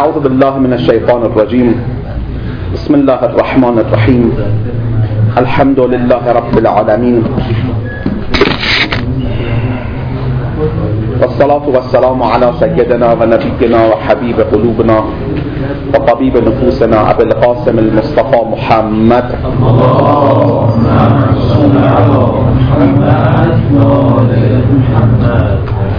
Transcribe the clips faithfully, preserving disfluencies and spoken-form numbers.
اعوذ بالله من الشیطان الرجیم. بسم الله الرحمن الرحیم. الحمد لله رب العالمین والصلاة والسلام على سيدنا ونبينا وحبيب قلوبنا وطبيب نفوسنا أبي القاسم المصطفى محمد اللهم صل على محمد وآل محمد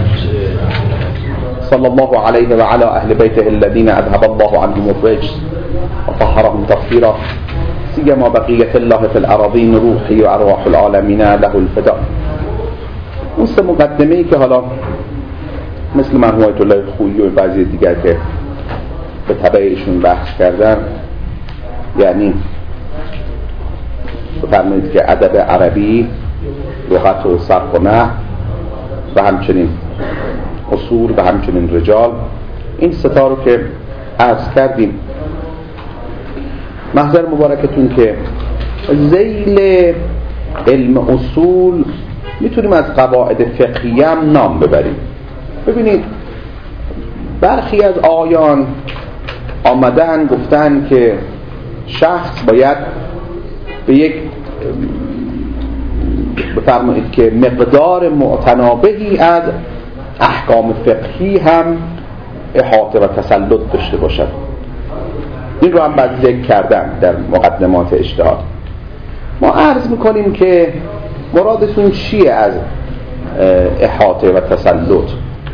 صلى الله عليه وعلى أهل بيته الذين أذهب الله عنهم الرجس وطهرهم تطهيرا سيما بقية الله في الأراضين روحي وأرواح العالمين له الفداء. اون سه مقدمه ای که حالا مثل مرحوم آیت الله خویی و بعضی دیگر که به تبع ایشون بحث کردن، یعنی بفرمایید که ادب عربی، لغت و صرف و نحو و همچنین اصول و همچنین رجال، این ستا رو که عرض کردیم. محضر مبارکتون که ذیل علم اصول میتونیم از قواعد فقهی هم نام ببریم. ببینید برخی از آیان آمدن گفتن که شخص باید به یک بفرمایید که مقدار معتنابهی از احکام فقهی هم احاطه و تسلط داشته باشد. این رو هم بعد ذکر کردن در مقدمات اجتهاد. ما عرض میکنیم که مرادتون چیه از احاطه و تسلط؟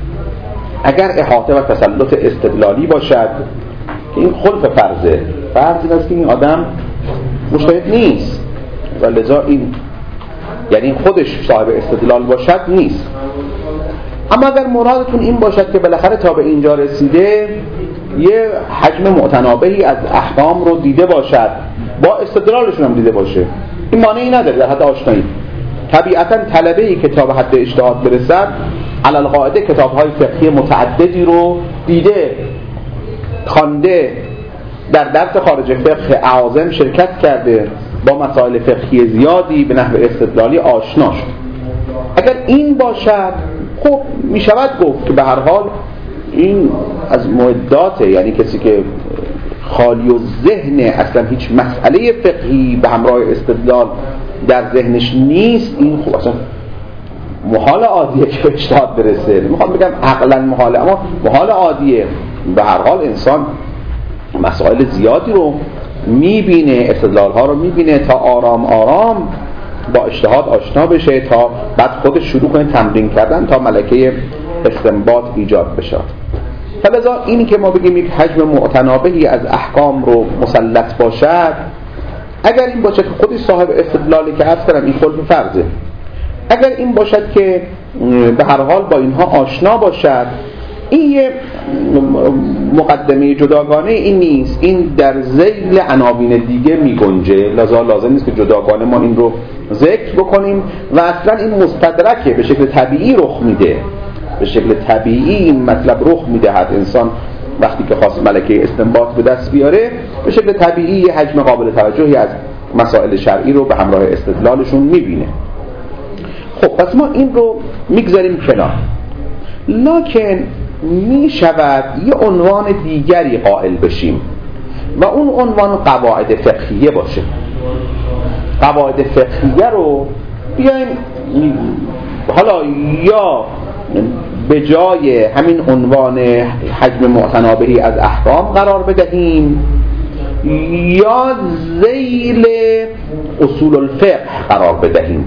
اگر احاطه و تسلط استدلالی باشد که این خلف فرضه، فرض این است که این آدم مجتهد نیست و لذا این یعنی خودش صاحب استدلال باشد نیست. اما اگر مرادتون این باشد که بالاخره تا به اینجا رسیده یه حجم متنابهی از احکام رو دیده باشد، با استدلالشون هم دیده باشه، این مانعی نداره در حد آشنایی. طبیعتاً طلبه‌ای که تا به حد اجتهاد برسد علی القاعده کتاب‌های فقهی متعددی رو دیده، خوانده، در درس خارج فقه اعاظم شرکت کرده، با مسائل فقهی زیادی به نحو استدلالی آشنا شد. اگر این باشد خب می شود گفت که به هر حال این از معداته، یعنی کسی که خالی و ذهن اصلا هیچ مسئله فقهی به همراه استدلال در ذهنش نیست، این خب اصلا محال عادیه که اجتهاد برسه. میخوام بگم عقلا محاله، اما محال عادیه. به هر حال انسان مسائل زیادی رو میبینه، استدلال ها رو میبینه تا آرام آرام با اجتهاد آشنا بشه، تا بعد خودش شروع کنه تمرین کردن تا ملکه استنباط ایجاد بشه. فلذا اینی که ما بگیم یک حجم متنابهی از احکام رو مسلط باشد، اگر این باشد که خودش صاحب استدلالی که عرض کردم این خلف فرضه، اگر این باشد که به هر حال با اینها آشنا باشد، این یه مقدمه جداگانه این نیست، این در ذیل عناوین دیگه می گنجه، لذا لازم نیست که جداگانه ما این رو ذکر بکنیم و اصلا این مستدرکه، به شکل طبیعی رخ میده، به شکل طبیعی این مطلب رخ میدهد. انسان وقتی که خواست ملکه استنباط به دست بیاره، به شکل طبیعی یه حجم قابل توجهی از مسائل شرعی رو به همراه استدلالشون میبینه. خب پس ما این رو میگذاریم کنار، لکن می شود یه عنوان دیگری قائل بشیم و اون عنوان قواعد فقهیه باشه. قواعد فقهیه رو بیایم حالا یا به جای همین عنوان حجم متنابهی از احکام قرار بدهیم یا ذیل اصول الفقه قرار بدهیم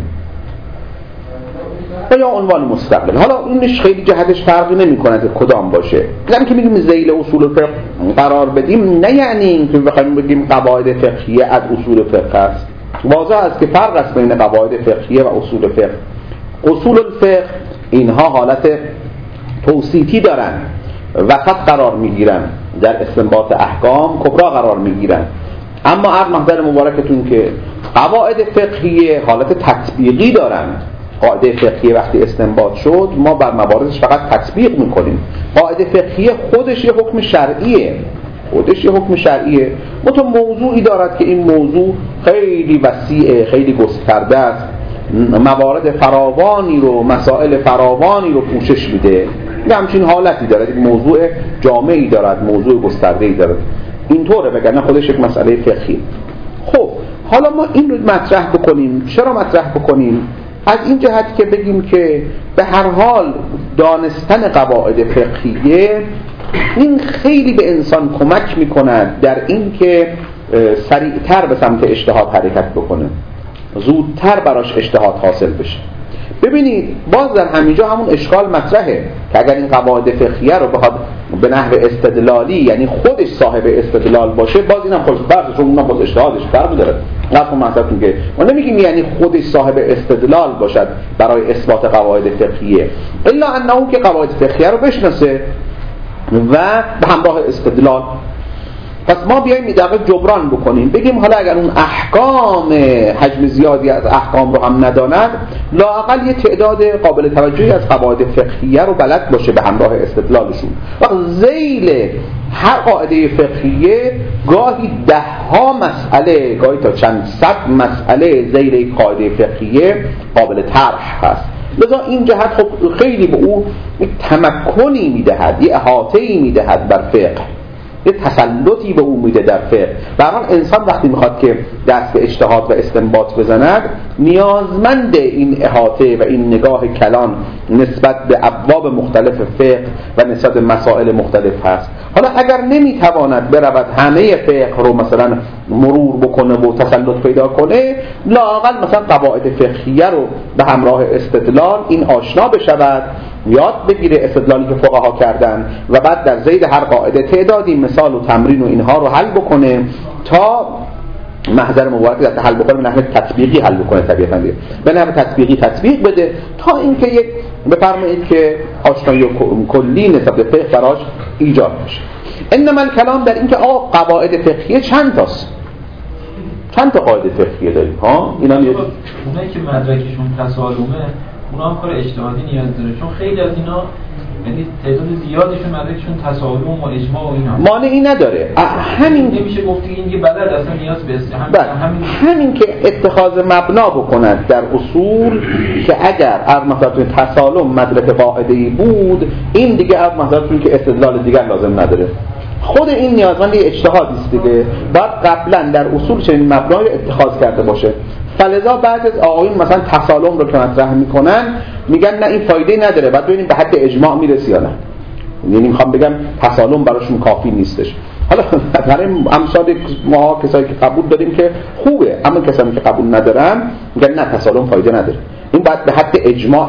و یا عنوان مستقل. حالا اینش خیلی جهتش فرقی نمی‌کنه که کدام باشه. مثلا که میگیم ذیل اصول الفقه قرار بدیم، نه یعنی اینکه بخوایم بگیم قواعد فقهیه از اصول فقه است. واضح است که فرق است بین قواعد فقهیه و اصول فقه. اصول الفقه اینها حالت توصیفی دارن، وسط قرار میگیرن، در استنباط احکام کبرا قرار میگیرن. اما عرض محضر مبارکتون که قواعد فقهیه حالت تطبیقی دارن. قاعده فقهیه وقتی استنباط شد ما بر مواردش فقط تطبیق میکنیم. قاعده فقهیه خودش یه حکم شرعیه، خودش یه حکم شرعیه، منتها موضوعی دارد که این موضوع خیلی وسیعه، خیلی گسترده است، موارد فراوانی رو، مسائل فراوانی رو پوشش میده. یه همچین حالتی دارد، یک موضوع جامعی دارد، موضوع گسترده‌ای دارد. اینطوره، وگرنه خودش یک مسئله فقهی. خب حالا ما این رو مطرح بکنیم. چرا مطرح بکنیم؟ از این جهت که بگیم که به هر حال دانستن قواعد فقهیه این خیلی به انسان کمک میکند در این که سریعتر به سمت اجتهاد حرکت بکنه، زودتر براش اجتهاد حاصل بشه. ببینید باز در همینجا همون اشکال مطرحه که اگر این قواعد فقهیه رو بخواد به نحو استدلالی، یعنی خودش صاحب استدلال باشه، باز اینم خودش فرض چون اونم باز اجتهادش فرق داره. قطعا منظورتون که ما نمیگیم یعنی خودش صاحب استدلال باشد برای اثبات قواعد فقهیه، الا انه که قواعد فقهیه رو بشناسه و به همراه استدلال. پس ما بیاییم این دقیقه جبران بکنیم، بگیم حالا اگر اون احکام حجم زیادی از احکام رو هم نداند، لااقل یه تعداد قابل توجهی از قواعد فقهیه رو بلد باشه به همراه استدلالشون. وقت ذیل هر قاعده فقهیه گاهی ده ها مسئله، گاهی تا چند صد مسئله ذیل یک قاعده فقهیه قابل طرح هست. لذا این جهت خب خیلی به او یک تمکنی میدهد، یه احاطه‌ای میدهد بر فقه، یه تسلطی به او میده در فقه. به هر حال انسان وقتی میخواد که دست به اجتهاد و استنباط بزند، نیازمند این احاطه و این نگاه کلان نسبت به ابواب مختلف فقه و نسبت به مسائل مختلف هست. حالا اگر نمیتواند برود همه فقه رو مثلا مرور بکنه و تسلط پیدا کنه، لااقل مثلا قواعد فقهیه رو به همراه استدلال این آشنا بشود، یاد بگیره استدلالی که فقها کردن و بعد در ذیل هر قاعده تعدادی مثال و تمرین و اینها رو حل بکنه تا محضر مبارک در حل بکنه، به نحو تطبیقی حل بکنه، طبیعتاً به نحو تطبیقی تطبیق بده تا اینکه یک بفرمایید که آشنایی کلی نسبت به فقه براش ایجاد بشه. انما الکلام در اینکه آقا قواعد فقهیه چند تاست؟ چند تا قاعده فقهیه داریم ها؟ اینا اونایی که مدرکشون تسالمه، اونا هم کار اجتهادی نیاز داره، چون خیلی از اینا یعنی تعداد زیادشون مدرکشون تسالم و اجماع و اینا مانعی نداره. همین نمیشه گفت این که بلد اصلا نیاز به همین همین, همین که اتخاذ مبنا بکنند در اصول که اگر از مثلا تسالم مدرک قاعده‌ای بود، این دیگه از مثلا که استدلال دیگر لازم نداره. خود این نیازمند اجتهادی است دیگه. بعد قبلا در اصول چنین مبنایی اتخاذ کرده باشه. فلذا بعد از آقایون مثلا تسالم رو که مطرح میکنن میگن نه این فایده نداره، بعد ببینیم به حد اجماع میرسه یا نه. یعنی میخوام بگم تسالم براشون کافی نیستش. حالا برای امثال ما کسایی که قبول داریم که خوبه، اما کسایی که قبول ندارن میگن نه تسالم فایده نداره. این بعد به حد اجماع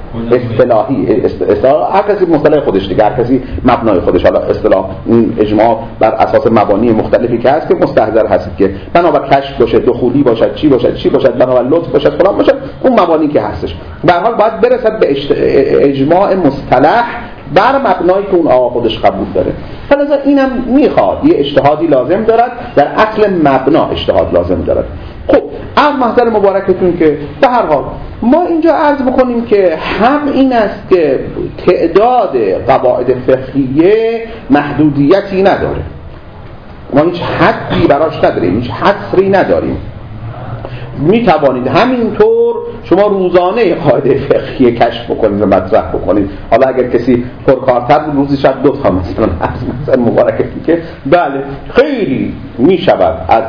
اصطلاحی اصطلاح هر کسی مصطلح خودش دیگه، هر کسی مبنای خودش. حالا اصطلاح این اجماع بر اساس مبانی مختلفی که هست که مستحضر هست که بنابر کشف باشه، دخولی باشد، چی باشد چی باشد، بنابر لطف باشد، فلان باشد، اون مبانی که هستش. به هر حال باید برسد به اجماع مصطلح بر مبنایی که اون آقا خودش قبول داره. فلذا اینم میخواد یه اجتهادی لازم دارد، در اصل مبنا اجتهاد لازم دارد. خب از محضر مبارکتون که به هر حال ما اینجا عرض بکنیم که هم این است که تعداد قواعد فقهیه محدودیتی نداره، ما هیچ حدی براش نداریم، هیچ حصری نداریم. می توانید همینطور شما روزانه قاعده فقهیه کشف بکنید و مطرح بکنید. حالا اگر کسی پرکارتر بود روزی شاید دو تا مثلا از مبارکتی که بله خیلی می شود از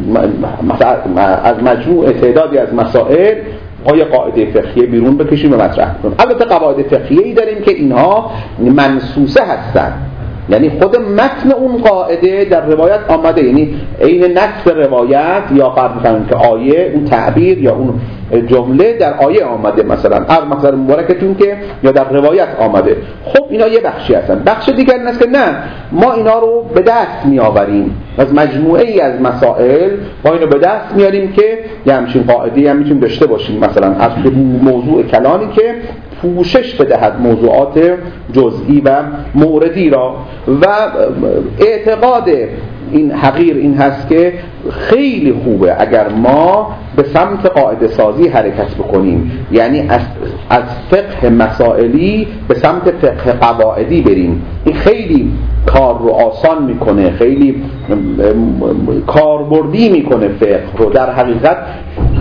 از مجموع تعدادی از مسائل آیا قاعده فقهیه بیرون بکشیم و مطرح کنیم. البته قواعد فقهیه‌ای داریم که اینها منصوصه هستند، یعنی خود متن اون قاعده در روایت آمده، یعنی عین نص روایت یا قبل کنیم که آیه اون تعبیر یا اون جمله در آیه آمده، مثلا از مثلا مبارکتون که یا در روایت آمده. خب اینا یه بخشی هستن. بخش دیگر این است که نه، ما اینا رو به دست می آوریم از مجموعه ای از مسائل، ما اینو به دست میاریم که یه همچین قاعده هم میتونیم داشته باشیم، مثلا از موضوع کلانی که پوشش بدهد موضوعات جزئی و موردی را. و اعتقاد این حقیر این هست که خیلی خوبه اگر ما به سمت قاعده سازی حرکت بکنیم، یعنی از, از فقه مسائلی به سمت فقه قواعدی بریم. این خیلی کار رو آسان میکنه، خیلی کاربردی میکنه فقه رو. در حقیقت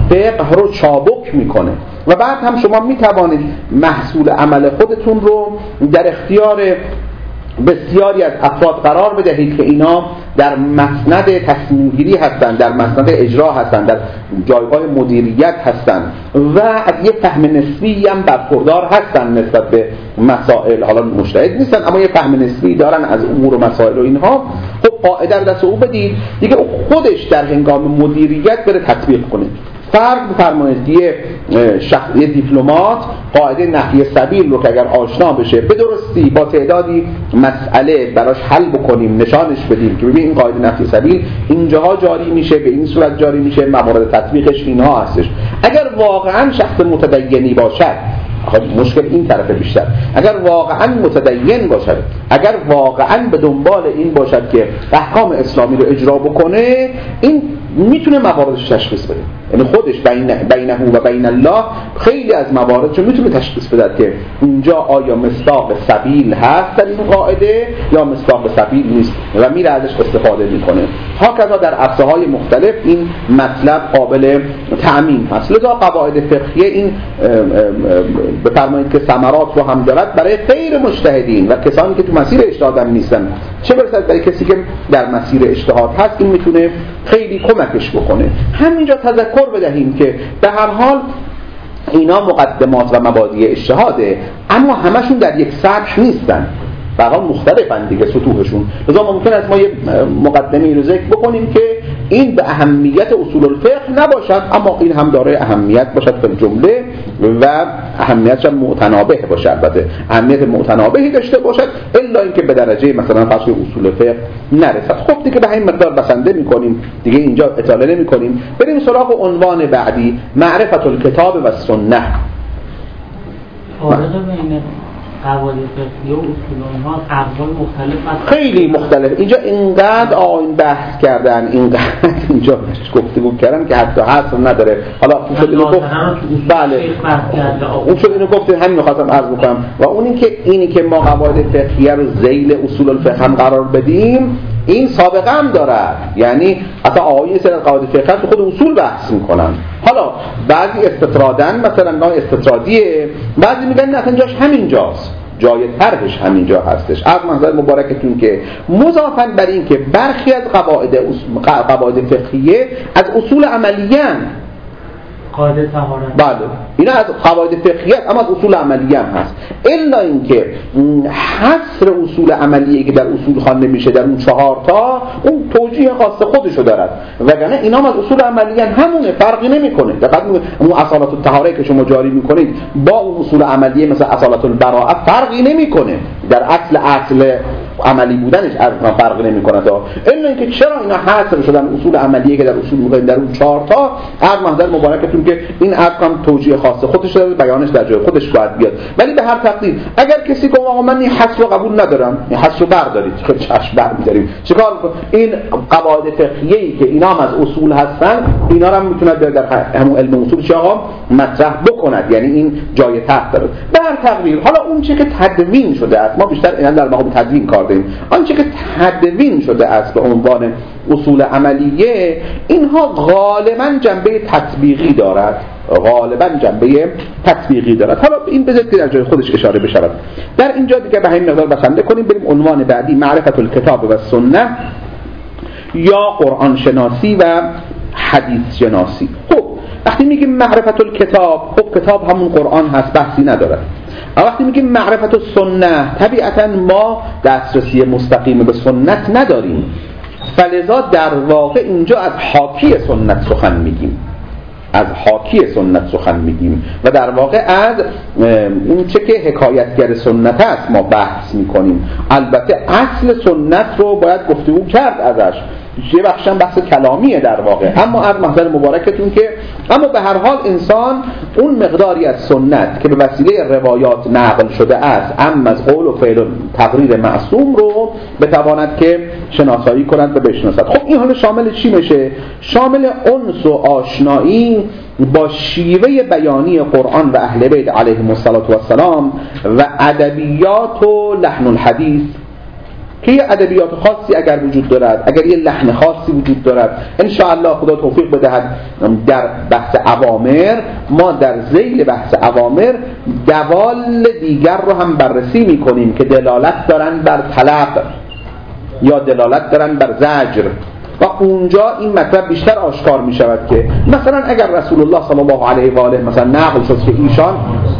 فقه رو چابک میکنه و بعد هم شما میتوانید محصول عمل خودتون رو در اختیار بسیاری از افراد قرار بدهید که اینا در مسند تصمیم گیری هستند، در مسند اجرا هستند، در جایگاه مدیریت هستند و از یه فهم نسبی هم برخوردار هستند نسبت به مسائل. حالا مجتهد نیستن اما یه فهم نسبی دارن از امور و مسائل و اینها. خب قاعده در دست او بدید دیگه، او خودش در هنگام مدیریت بره تطبیق کنه. فرق بفرمایید یه شخص یه دیپلمات قاعده نفی سبیل رو که اگر آشنا بشه به درستی با تعدادی مسئله براش حل بکنیم، نشانش بدیم که ببین این قاعده نفی سبیل اینجاها جاری میشه، به این صورت جاری میشه، موارد تطبیقش اینها هستش. اگر واقعا شخص متدینی باشد، مشکل این طرف بیشتر، اگر واقعا متدین باشد، اگر واقعا به دنبال این باشد که احکام اسلامی رو اجرا بکنه، این میتونه مواردش تشخیص بده. یعنی خودش بین بینه و بین الله خیلی از موارد رو میتونه تشخیص بده که اینجا آیا مصداق سبیل هست در این قاعده یا مصداق سبیل نیست و میره ازش استفاده میکنه. هاکذا در عرصه‌های مختلف این مطلب قابل تعمیم هست. لذا قواعد فقهیه این بفرمایید که ثمرات رو هم دارد برای غیر مجتهدین و کسانی که تو مسیر اجتهاد هم نیستن، چه برسد برای کسی که در مسیر اجتهاد هست. این میتونه خیلی کمکش بکنه. همینجا تذکر بدهیم که به هر حال اینا مقدمات و مبادی اجتهاده، اما همشون در یک سطح نیستن، به هر حال مختلفن دیگه سطوحشون. لذا ممکن است ما یه مقدمه رو ذکر بکنیم که این به اهمیت اصول الفقه نباشد، اما این هم داره اهمیت باشد به جمله و اهمیتش هم متنابه باشه. البته اهمیت متنابهی داشته باشد الا اینکه به درجه مثلا فرض اصول فقه نرسد. خب دیگه به این مقدار بسنده می‌کنیم دیگه، اینجا اطاله نمی‌کنیم. بریم سراغ عنوان بعدی، معرفت الکتاب و سنت. فارق بین قواعد فقهی و اصول اونها اقوال مختلف هست، خیلی مختلف. اینجا اینقدر آیین بحث کردن، اینقدر اینجا گفتگو کردن که حتی حصر نداره. حالا اون شد اینو گفت، بله اون شد اینو گفت، همین رو خواستم عرض بکنم. و اون این که اینی که ما قواعد فقهیه رو ذیل اصول الفقه هم قرار بدیم، این سابقه هم داره. یعنی اصلا آیین سر قواعد فقهیه تو خود اصول بحث میکنن. حالا بعضی استطرادن، مثلا نوع استطرادیه، بعضی میگن اصلا جاش همینجاست، جای طرحش همینجا هستش. از منظر مبارکتون که مضافاً بر این که برخی از قواعد قواعد فقهیه از اصول عملیه قاعده طهارت، بله اینا از قواعد فقهیه اما از اصول عملیه هم هست. الا اینکه حصر اصول عملیه که در اصول خوانده میشه در اون چهار تا، اون توجیه خاص خودشو دارد، وگرنه اینا از اصول عملیه همونه، فرقی نمیکنه. دقیقاً اون اصالت الطهاره که شما جاری میکنید با اون اصول عملیه مثل اصالت البراءه فرقی نمیکنه، در اصل اصل عملی بودنش اصلا فرق نمیکنه. تا الا اینکه چرا اینا حصر شدن اصول عملیه که در اصول میگن در اون چهار تا، از منظر مبارکتون که این ارقام توجیه خاص خودش داره، بیانش در جای خودش باید بیاد. ولی به هر تقدیر اگر کسی گفت آقا من این حصر رو قبول ندارم، این حصر رو بردارید، چه چش برمی‌داریم، چیکار کنیم؟ این قواعد فقهیه‌ای که اینا هم از اصول هستن، اینا رو هم میتونه در همون علم اصول چه آقا مطرح بکند، یعنی این جای تحت داره. به هر تقدیر حالا اون چیزی که تدوین شده است، ما بیشتر اینا در مقام تدوین کار داریم، آنچه که تدوین شده است به عنوان اصول عملیه، اینها غالباً جنبه تطبیقی دارد، غالباً جنبه تطبیقی دارد. حالا این بذارید که در جای خودش اشاره بشود. در اینجا دیگه به همین مقدار بسنده کنیم، بریم عنوان بعدی، معرفت الکتاب و سنت یا قرآن شناسی و حدیث شناسی. خب وقتی میگیم معرفت الکتاب، خب کتاب همون قرآن هست، بحثی ندارد. وقتی میگیم معرفت السنه، طبیعتاً ما دسترسی مستقیم به سنت نداریم، فلذا در واقع اینجا از حاکی سنت سخن میگیم، از حاکی سنت سخن میگیم و در واقع از این چه که حکایتگر سنت است ما بحث میکنیم. البته اصل سنت رو باید گفتگو کرد ازش، یه بخشم بحث کلامیه در واقع، اما از محضر مبارکتون که اما به هر حال انسان اون مقداری از سنت که به وسیله روایات نقل شده است، اما از قول و فعل و تقریر معصوم رو بتواند که شناسایی کند و بشناسد. خب این حال شامل چی میشه؟ شامل انس و آشنایی با شیوه بیانی قرآن و اهل بیت علیهم الصلاة والسلام و ادبیات و لحن الحدیث که یه ادبیات خاصی اگر وجود دارد، اگر یه لحن خاصی وجود دارد، ان شاء الله خدا توفیق بدهد در بحث اوامر ما در ذیل بحث اوامر دوال دیگر رو هم بررسی میکنیم که دلالت دارن بر طلب یا دلالت دارن بر زجر و اونجا این مطلب بیشتر آشکار می شود که مثلا اگر رسول الله صلی الله علیه و آله مثلا نقل شد که ایشان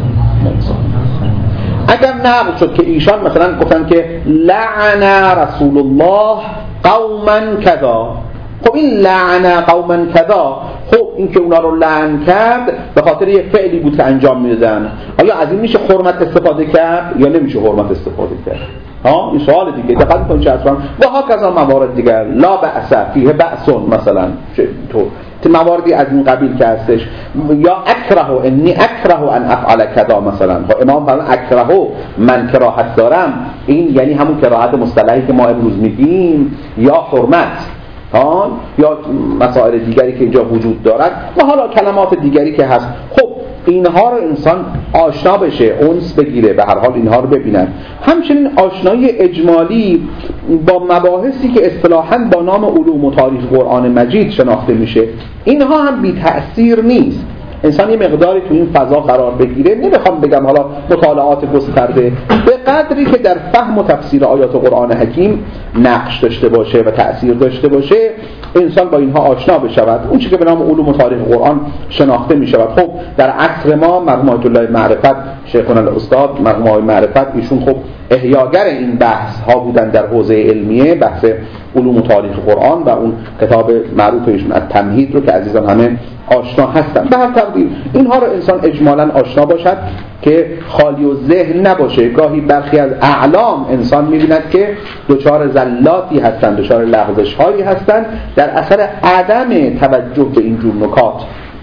اگر نقل شد که ایشان مثلا گفتن که لعن رسول الله قوما کذا، خب این لعن قوما کذا، خب این که اونا رو لعن کرد به خاطر یه فعلی بود که انجام میدادن، آیا از این میشه حرمت استفاده کرد یا نمیشه حرمت استفاده کرد؟ ها این سوال دیگه دقت کنید چه اصلا و ها کذا موارد دیگر لا بأس فیه بأس مثلا تو مواردی از این قبیل که هستش یا اکره انی اکره ان افعل کذا مثلا خب امام فرمان اکره من کراهت دارم، این یعنی همون کراهت مصطلحی که ما امروز میگیم یا حرمت ها یا مسائل دیگری که اینجا وجود دارد و حالا کلمات دیگری که هست. خب اینها رو انسان آشنا بشه، اونس بگیره، به هر حال اینها رو ببینن. همچنین آشنایی اجمالی با مباحثی که اصطلاحاً با نام علوم و تاریخ قرآن مجید شناخته میشه، اینها هم بی تأثیر نیست. انسان یه مقداری تو این فضا قرار بگیره، نمیخوام بگم حالا مطالعات گسترده، به قدری که در فهم و تفسیر آیات قرآن حکیم نقش داشته باشه و تأثیر داشته باشه، انسان با اینها آشنا بشود، اون چیزی که به نام علوم و تاریخ قرآن شناخته می شود. خب در عصر ما مرحوم آیت الله معرفت شیخنا الاستاد مرحوم آقای معرفت ایشون خب احیاگر این بحث ها بودن در حوزه علمیه، بحث علوم و تاریخ قرآن و اون کتاب معروف ایشون از تمهید رو که عزیزان همه آشنا هستن. به هر تقدیر اینها رو انسان اجمالاً آشنا باشد که خالی و ذهن نباشه. گاهی برخی از اعلام انسان می‌بیند که دچار زلاتی هستند، دچار لغزش‌هایی هستند در اثر عدم توجه به این جور نکات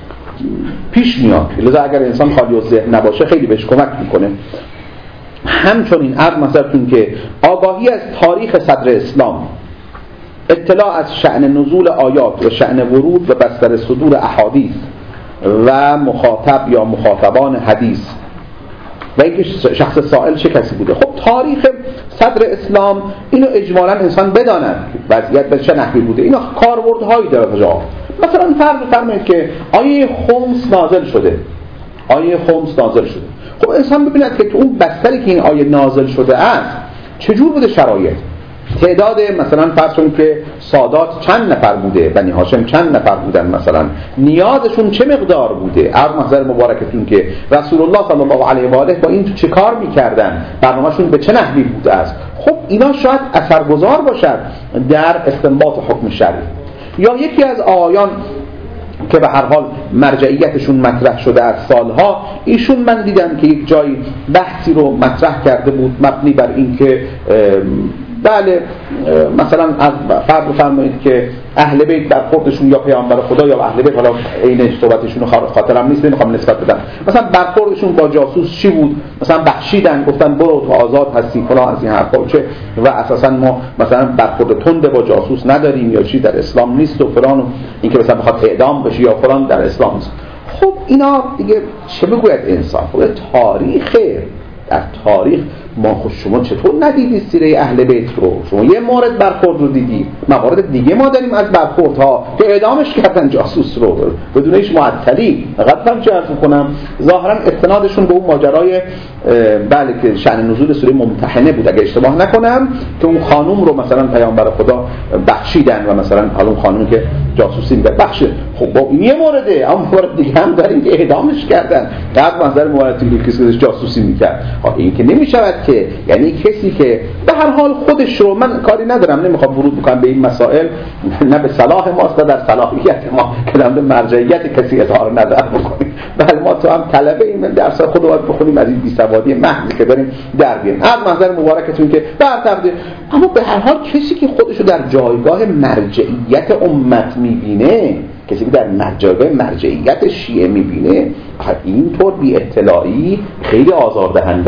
پیش میاد. لذا اگر انسان خالی و ذهن نباشه خیلی بهش کمک میکنه. همچنین عرض مثلتون که آگاهی از تاریخ صدر اسلام، اطلاع از شأن نزول آیات و شأن ورود و بستر صدور احادیث و مخاطب یا مخاطبان حدیث و اینکه شخص سائل چه کسی بوده. خب تاریخ صدر اسلام اینو اجمالاً انسان بداند وضعیت به چه نحوی بوده. اینا کاربردهایی داره جا. مثلا فرض بفرمایید که آیه خمس نازل شده، آیه خمس نازل شده. خب انسان ببیند که تو اون بستری که این آیه نازل شده است چجور بوده شرایط، تعداد مثلا فرض کنید که سادات چند نفر بوده، بنی هاشم چند نفر بودن، مثلا نیازشون چه مقدار بوده، عرض محضر مبارکتون که رسول الله صلی الله علیه و آله با این تو چه کار میکردن، برنامه‌شون به چه نحوی بوده است. خب اینا شاید اثرگذار باشد در استنباط حکم شرعی. یا یکی از آیان که به هر حال مرجعیتشون مطرح شده از سالها، ایشون من دیدم که یک جایی بحثی رو مطرح کرده بود مبنی بر این که بله مثلا از فرض بفرمایید که اهل بیت در برخوردشون یا پیامبر خدا یا اهل بیت، حالا عین صحبتشون خاطرم نیست نمیخوام نسبت بدم، مثلا برخوردشون با جاسوس چی بود، مثلا بخشیدن گفتن برو تو آزاد هستی فلان از این حرفا چه، و اساسا ما مثلا برخورد تند با جاسوس نداریم یا چی در اسلام نیست و فلان، و این که مثلا بخواد اعدام بشه یا فلان در اسلام نیست. خب اینا دیگه چه بگوید انسان، خب تاریخه، در تاریخ ما خود شما چطور ندیدی سیره اهل بیت رو؟ شما یه مورد برخورد رو دیدی، موارد دیگه ما داریم از برخوردها که اعدامش کردن جاسوس رو بدون هیچ معطلی. فقط هم چه عرض می‌کنم ظاهرا استنادشون به اون ماجرای بله که شأن نزول سوره ممتحنه بود اگه اشتباه نکنم، که اون خانم رو مثلا پیامبر خدا بخشیدن و مثلا حالا اون خانمی که جاسوسی می‌کرد بخشید. خب با این یه مورده، اما مورد دیگه هم داریم که اعدامش کردن در منظر موردی که کسی جاسوسی می‌کرد. خب این که نمی‌شود که یعنی کسی که به هر حال خودش رو، من کاری ندارم نمیخوام ورود بکنم به این مسائل، نه به صلاح ماست در صلاحیت ما که در مرجعیت کسی اظهار نظر بکنیم، بله ما تو هم طلبه ایم درس خود رو باید بخونیم از این بی‌سوادی محضی که داریم در بیاریم. از منظر مبارکتون که برتر، اما به هر حال کسی که خودش رو در جایگاه مرجعیت امت میبینه، کسی که در جایگاه مرجعیت شیعه میبینه، اینطور بی اطلاعی خیلی آزاردهنده است.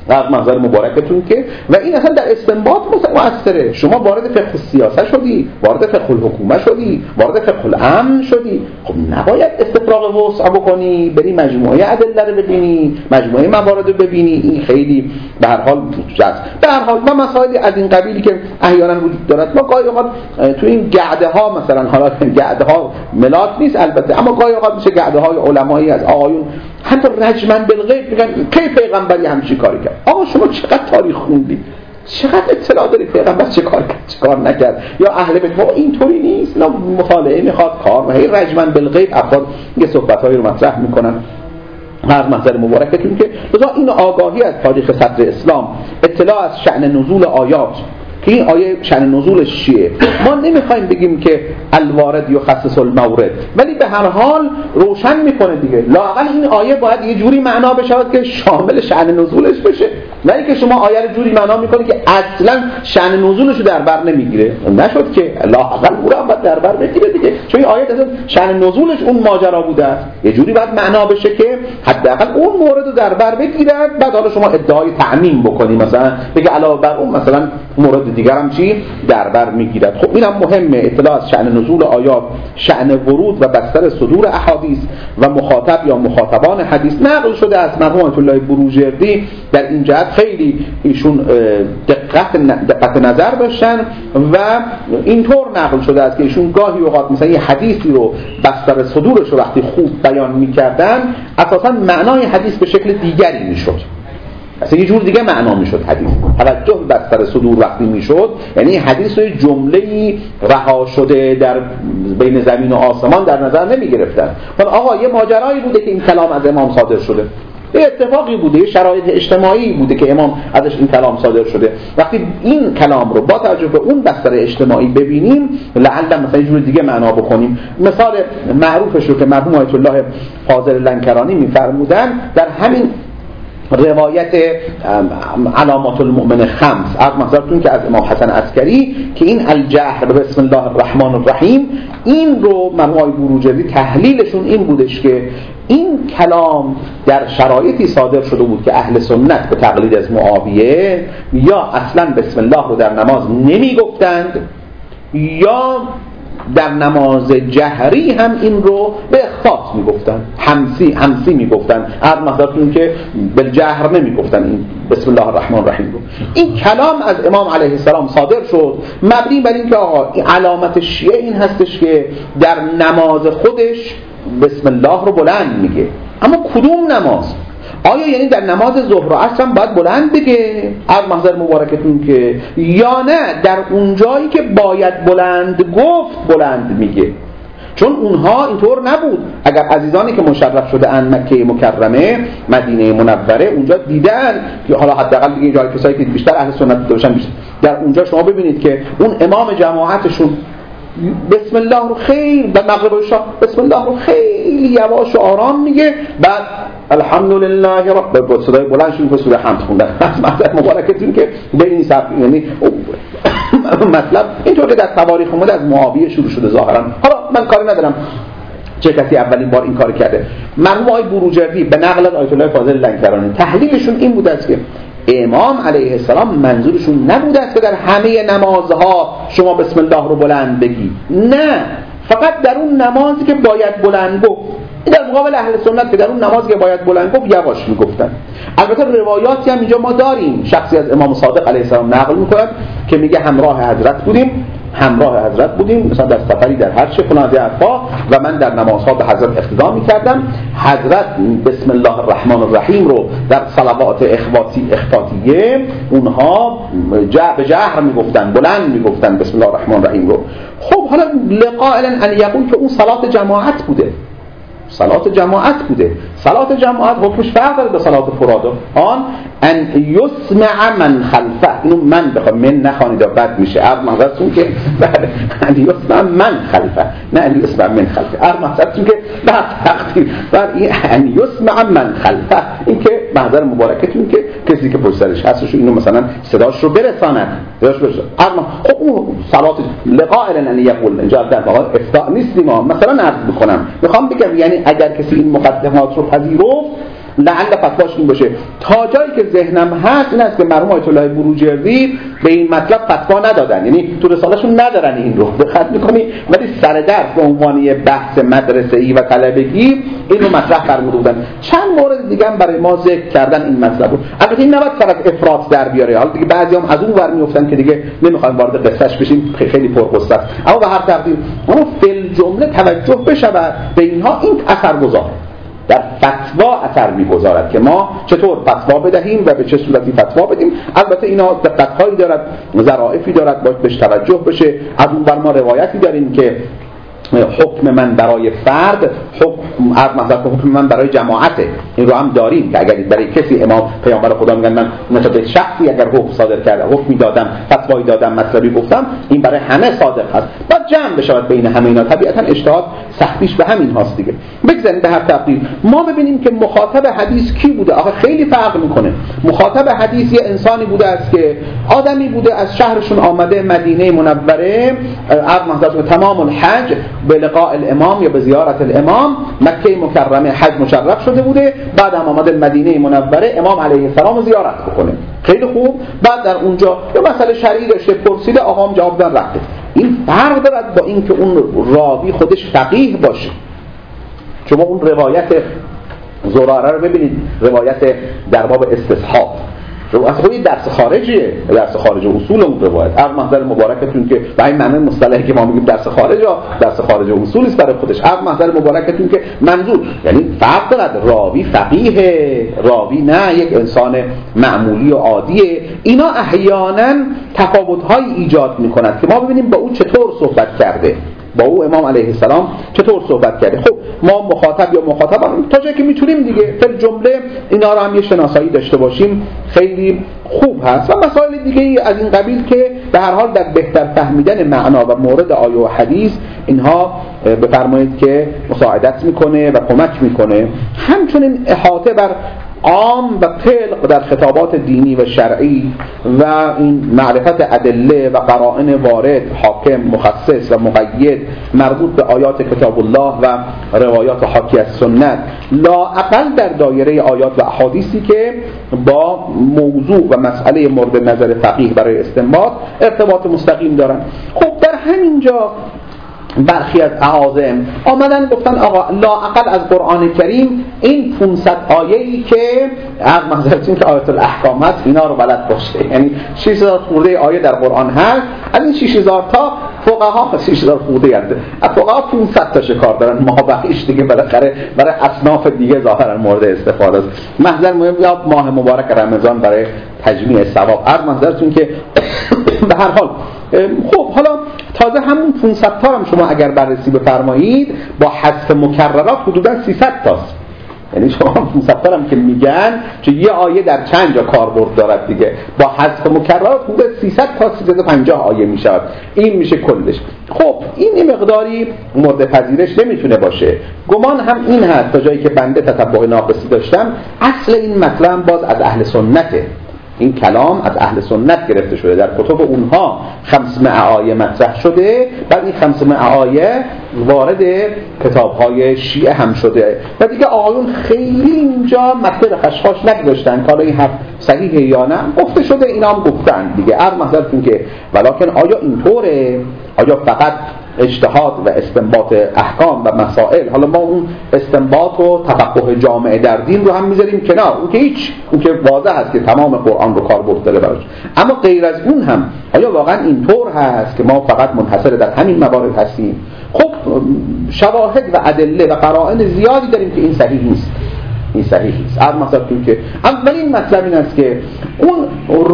از منظر مبارکتون که و این اصلا در استنباط مؤثره. شما وارد فقه سیاست شدی، وارد فقه الحکومه شدی، وارد فقه الامن شدی، خب نباید استفراغ وسع بکنی، بری مجموعه ادله رو ببینی، مجموعه موارد رو ببینی. این خیلی به هر حال جز به هر حال ما مسائلی از این قبیلی که احیانا وجود دارد، ما گاهی اوقات تو این گعده ها مثلا، حالا گعده ها ملاک نیست البته، اما گاهی اوقات میشه گعده های علمایی از آقایون حتی رجمن بالغیب میگن کی پیغمبری همچین کاری کرد. آقا شما چقدر تاریخ خوندید، چقدر اطلاع دارید پیغمبر چه کار کرد چه کار نکرد؟ یا اهل بیت ما اینطوری نیست، نه مطالعه میخواد کار و هی رجمن بالغیب افراد یه صحبتایی رو مطرح میکنن. هر منظر مبارکتون که لذا این آگاهی از تاریخ صدر اسلام، اطلاع از شأن نزول آیات که این آیه شأن نزولش چیه، ما نمیخوایم بگیم که الوارد یخصص المورد، ولی به هر حال روشن میکنه دیگه. لااقل این آیه باید یه جوری معنا بشود که شامل شأن نزولش بشه، نه اینکه شما آیه رو جوری معنا میکنید که اصلا شأن نزولش رو در بر نمیگیره. نشد که لااقل اون رو هم باید در بر بگیره دیگه، چون این آیه اصلا شأن نزولش اون ماجرا بوده است. یه جوری باید معنا بشه که حداقل اون مورد رو در بر بگیرد. بعد حالا شما ادعای تعمیم بکنی، مثلا بگه علاوه بر اون مثلا مورد دیگر هم چی در بر میگیرد. خب اینم مهمه، اطلاع از شأن نزول آیات، شأن ورود و بستر صدور احادیث و مخاطب یا مخاطبان حدیث. نقل شده از مرحوم آیت الله بروجردی در این جهت خیلی ایشون دقت دقت نظر داشتن و اینطور نقل شده است که ایشون گاهی اوقات مثلا یه حدیثی رو بستر صدورش رو وقتی خوب بیان میکردن، اساسا معنای حدیث به شکل دیگری میشد، اصلا یه جور دیگه معنا میشد حدیث. توجه بستر صدور وقتی میشد یعنی حدیث رو جمله‌ای رها شده در بین زمین و آسمان در نظر نمی گرفتن. ولی آقا یه ماجرایی بوده که این کلام از امام صادر شده، یه اتفاقی بوده، یه شرایط اجتماعی بوده که امام ازش این کلام صادر شده. وقتی این کلام رو با توجه به اون بستر اجتماعی ببینیم، لعل مثلا یه جور دیگه معنا بکنیم. مثال معروفش رو که مرحوم آیت الله فاضل لنکرانی می‌فرمودن در همین روایت علامات المؤمن خمس، از منظرتون که از امام حسن عسکری که این الجهر بسم الله الرحمن الرحیم، این رو مرحوم بروجردی تحلیلشون این بودش که این کلام در شرایطی صادر شده بود که اهل سنت به تقلید از معاویه یا اصلا بسم الله رو در نماز نمی گفتند یا در نماز جهری هم این رو به اخفاء میگفتن، همسی همسی میگفتن، هر مقدارتون که بالجهر نمیگفتن این بسم الله الرحمن الرحیم رو. این کلام از امام علیه السلام صادر شد مبنی بر این که آقا این علامت شیعه این هستش که در نماز خودش بسم الله رو بلند میگه. اما کدوم نماز؟ آیا یعنی در نماز ظهر و عصر هم باید بلند بگه از محضر مبارکتون که، یا نه در اون جایی که باید بلند گفت بلند میگه؟ چون اونها اینطور نبود. اگر عزیزانی که مشرف شده ان مکه مکرمه مدینه منوره اونجا دیدن که حالا حداقل دیگه جای کسایی که بیشتر اهل سنت باشن بیشتر، در اونجا شما ببینید که اون امام جماعتشون بسم الله رو خیلی در مغرب و عشا بسم الله رو خیلی یواش و آرام میگه، بعد الحمدلله رب با صدای بلند شروع به سوره حمد خوندن. از مقدر مبارکتون که به این سبب یعنی مطلب اینطور که در تواریخ اومده از معاویه شروع شده ظاهرا. حالا من کاری ندارم چه کسی اولین بار این کار کرده. مرحوم آقای بروجردی به نقل از آیت الله فاضل لنکرانی تحلیلشون این بوده است که امام علیه السلام منظورشون نبوده است که در همه نمازها شما بسم الله رو بلند بگی، نه، فقط در اون نمازی که باید بلند گفت. در مقابل اهل سنت که در اون نمازی که باید بلند گفت یواش میگفتن. البته روایاتی هم اینجا ما داریم، شخصی از امام صادق علیه السلام نقل میکنه که میگه همراه حضرت بودیم همراه حضرت بودیم مثلا در سفری در هر چه فلان حرفا و من در نمازها به حضرت اقتدا میکردم. حضرت بسم الله الرحمن الرحیم رو در صلوات اخواتی اخفاتیه اونها به جهر میگفتن، بلند میگفتن بسم الله الرحمن الرحیم رو. خب حالا لقائلا ان یقول که اون صلات جماعت بوده، صلات جماعت بوده. صلات جماعت حکمش فرق داره با صلات فرادا. آن ان یسمع من خلفه، اینو من بخوام من نخوانید و بد میشه. ار مقصدتون که ان یسمع من خلفه، نه ان یسمع من خلفه. ار مقصدتون که بعد تقدیر بر این ان یسمع من خلفه، این که محضر مبارکتون که کسی که پشت سرش هستش اینو مثلا صداش رو برساند، صداش برساند. اما خب اون صلات لقائلا ان یقول اینجا در واقع افتاء نیستیم. مثلا عرض بکنم میخوام بگم یعنی اگر کسی این مقدمات رو پذیرفت لعل فتواش این باشه. تا جایی که ذهنم هست این است که مرحوم آیت الله بروجردی به این مطلب فتوا ندادن، یعنی تو رسالهشون ندارن این رو دقت می‌کنی، ولی سر درس به عنوان یه بحث مدرسه‌ای و طلبگی این رو مطرح فرمودن. چند مورد دیگه هم برای ما ذکر کردن این مطلب رو. البته این نباید طرف افراط در بیاره، حالا دیگه بعضیام از اون ور میافتن که دیگه نمیخوان وارد قصهش بشیم، خیلی پرقصه است. اما به هر تقدیر اما فل جمله توجه بشه به اینها، این اثرگذار در فتوا اثر میگذارد که ما چطور فتوا بدهیم و به چه صورتی فتوا بدیم. البته اینا دقت‌هایی دارد، ظرافی دارد، باید بهش توجه بشه. از اون بر ما روایتی داریم که حکم من برای فرد حکم مثلا حکم من برای جماعته، این رو هم داریم که اگر برای کسی امام پیامبر خدا میگن من مثلا به شخصی اگر حکم صادر کرده حکمی دادم فتوایی دادم مطلبی گفتم این برای همه صادق هست، باید جمع بشود بین همه اینا. طبیعتا اجتهاد سختیش به همین هاست دیگه. بگذاریم به هر تقدیر ما ببینیم که مخاطب حدیث کی بوده. آخه خیلی فرق میکنه. مخاطب حدیث یه انسانی بوده است که آدمی بوده از شهرشون آمده مدینه منوره، عرض تمام الحج به لقاء الامام یا به زیارت الامام، مکه مکرمه حج مشرف شده بوده، بعد هم آمده مدینه منوره امام علیه السلام زیارت بکنه. خیلی خوب. بعد در اونجا یه مسئله شرعی داشته، پرسیده، آقام جواب داد رفته. این فرق دارد با این که اون راوی خودش فقیه باشه. شما اون روایت زراره رو ببینید، روایت در باب استصحاب، از خودی درس خارجیه، درس خارج اصول اون روایت. هر محضر مبارکتون که به این معنی مصطلحی که ما میگیم درس خارج ها، درس خارج اصول است برای خودش. هر محضر مبارکتون که منظور یعنی فرق دارد، راوی فقیه، راوی نه یک انسان معمولی و عادیه. اینا احیانا تفاوت‌هایی ایجاد می‌کند که ما ببینیم با او چطور صحبت کرده، با او امام علیه السلام چطور صحبت کرده. خب ما مخاطب یا مخاطب تا جایی که میتونیم دیگه فل جمله اینا رو هم یه شناسایی داشته باشیم خیلی خوب هست. و مسائل دیگه ای از این قبیل که به هر حال در بهتر فهمیدن معنا و مورد آیه و حدیث اینها بفرمایید که مساعدت میکنه و کمک میکنه. همچنین احاطه بر عام و طلق در خطابات دینی و شرعی و این معرفت ادله و قرائن وارد، حاکم، مخصص و مقید مربوط به آیات کتاب الله و روایات حاکی از سنت، لااقل در دایره آیات و احادیثی که با موضوع و مسئله مورد نظر فقیه برای استنباط ارتباط مستقیم دارن. خب در همین جا برخی از اعاظم آمدن گفتن آقا لااقل از قرآن کریم این پانصد آیه‌ای که از منظرتون که آیات الاحکام هست اینا رو بلد باشه، یعنی شش هزار خورده آیه در قرآن هست، از این شش هزار تا فقها شش هزار خورده هست، فقها پانصد تا کار دارن، ما بقیش دیگه بالاخره برای اصناف دیگه ظاهرا مورد استفاده است. محضر مهم یا ماه مبارک رمضان برای تجمیع ثواب. از منظرتون که به هر حال خب حالا تازه همون پانصد تا هم شما اگر بررسی بفرمایید با حذف مکررات حدوداً سیصد تاست. یعنی شما پانصد تا هم که میگن که یه آیه در چند جا کاربرد دارد دیگه، با حذف مکررات حدود سیصد تا سیصد و پنجاه آیه میشود. این میشه کلش. خب این مقداری مورد پذیرش نمیتونه باشه. گمان هم این هست تا جایی که بنده تتبع ناقصی داشتم، اصل این مطلب باز از اهل سنته. این کلام از اهل سنت گرفته شده، در کتب اونها خمسمائه آیه مطرح شده، بعد این خمسمائه آیه وارد کتاب‌های شیعه هم شده و دیگه آقایون خیلی اینجا مطلب خشخاش نگذاشتن که حالا این حرف صحیحه یا نه، گفته شده اینا هم گفتن دیگه. هر مثلا که ولکن آیا اینطوره؟ آیا فقط اجتهاد و استنباط احکام و مسائل، حالا ما اون استنباط و تفقه جامعه در دین رو هم میذاریم کنار، اون که هیچ، اون که واضح هست که تمام قرآن رو کاربرد داره براش، اما غیر از اون هم آیا واقعا اینطور هست که ما فقط منحصر در همین موارد هستیم؟ خب شواهد و ادله و قرائن زیادی داریم که این صحیح نیست، این صحیح نیست. از مثلا که اولین مطلب این است که اون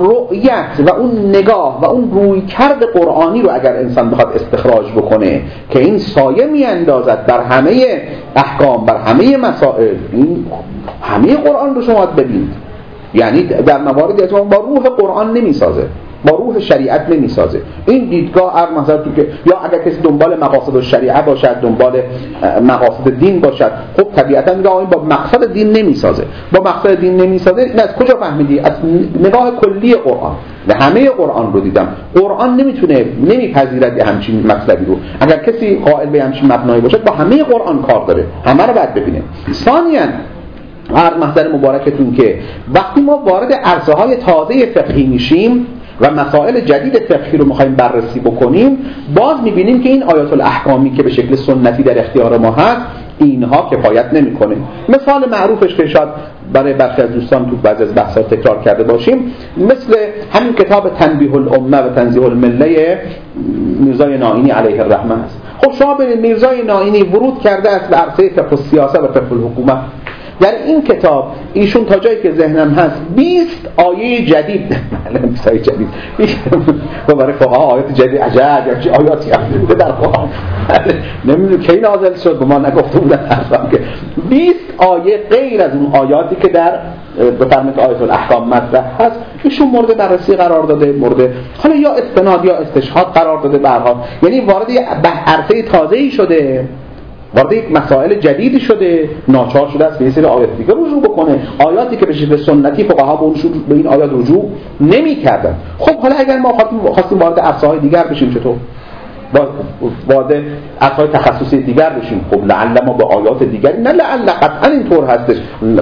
رؤیت و اون نگاه و اون رویکرد قرآنی رو اگر انسان بخواد استخراج بکنه که این سایه میاندازد بر همه احکام، بر همه مسائل، این همه قرآن رو شما ببینید، یعنی در مواردی از با روح قرآن نمیسازه، با روح شریعت نمیسازه. این دیدگاه هر مثلا تو که یا اگر کسی دنبال مقاصد الشریعه باشد، دنبال مقاصد دین باشد، خب طبیعتا میگه این با مقصد دین نمیسازه. با مقصد دین نمیسازه این از کجا فهمیدی؟ از نگاه کلی قرآن. و همه قرآن رو دیدم، قرآن نمیتونه، نمیپذیرد همچین مطلبی رو. اگر کسی قائل به همچین مبنایی باشد با همه قرآن کار داره، همه رو باید ببینه. ثانیاً هر محضر مبارکتون که وقتی ما وارد عرصه های تازه فقهی میشیم و مسائل جدید فقهی رو میخوایم بررسی بکنیم، باز میبینیم که این آیات الاحکامی که به شکل سنتی در اختیار ما هست اینها کفایت نمیکنه. مثال معروفش که شاید برای برخی از دوستان تو بعضی از بحث‌ها تکرار کرده باشیم، مثل همین کتاب تنبیه الامه و تنزیه المله میرزای نائینی علیه الرحمه است. خب شما ببینید میرزای نائینی ورود کرده است به عرصه فقه السیاست و فقه الحکومت. در این کتاب ایشون تا جایی که ذهنم هست بیست آیه جدید بیست آیه جدید و برای فقها آیات جدید عجب یا چه آیاتی هست در قرآن نمیدونم کی نازل شد به ما نگفته بودن اصلا که بیست آیه غیر از اون آیاتی که در بفرمایید آیات الاحکام مطرح هست ایشون مورد بررسی قرار داده، مورد حالا یا استناد یا استشهاد قرار داده. به هر حال یعنی وارد عرصه تازه‌ای شده، وارد یک مسائل جدیدی شده، ناچار شده است به یه سری آیات دیگه رجوع بکنه، آیاتی که به شکل سنتی فقها به این آیات رجوع نمی‌کردن. خب حالا اگر ما خواستیم وارد عرصه‌های دیگر بشیم چطور؟ وارد عرصه‌های تخصصی دیگر بشیم، خب لعل ما به آیات دیگری، نه لعل قطعا اینطور هستش،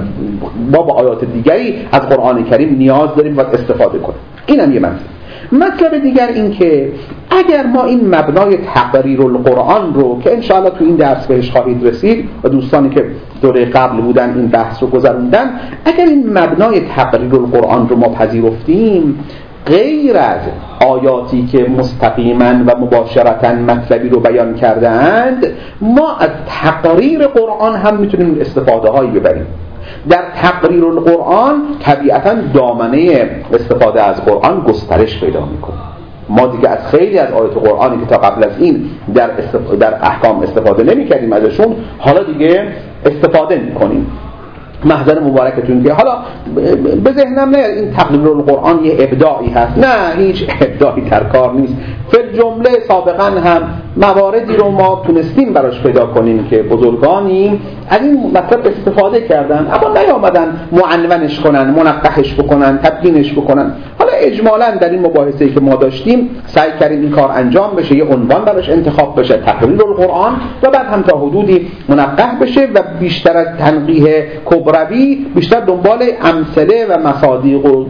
ما با آیات دیگری از قرآن کریم نیاز داریم و استفاده کنیم. اینم یه مطلب. مطلب دیگر این که اگر ما این مبنای تقریر القرآن رو که انشاءالله تو این درس بهش خواهید رسید و دوستانی که دوره قبل بودن این بحث رو گذروندن، اگر این مبنای تقریر القرآن رو ما پذیرفتیم، غیر از آیاتی که مستقیما و مباشرتا مطلبی رو بیان کردند، ما از تقریر قرآن هم میتونیم استفاده هایی ببریم. در تقریر القرآن طبیعتا دامنه استفاده از قرآن گسترش پیدا میکنه. ما دیگه از خیلی از آیات قرآنی که تا قبل از این در, استف... در احکام استفاده نمی کردیم ازشون، حالا دیگه استفاده میکنیم. محضر مبارکتون که حالا به ذهنم نیاد این تقریر القرآن یه ابداعی هست، نه هیچ ابداعی در کار نیست. فی جمله سابقا هم مواردی رو ما تونستیم براش پیدا کنیم که بزرگانی از این مطلب استفاده کردن، اما نیامدن معنونش کنن، منقحش بکنن، تبیینش بکنن. حالا اجمالا در این مباحثه‌ای که ما داشتیم سعی کردیم این کار انجام بشه، یه عنوان براش انتخاب بشه، تقریر القرآن، و بعد هم تا حدودی منقح بشه و بیشتر از تنقیح کبروی بیشتر دنبال امثله و مصادیق و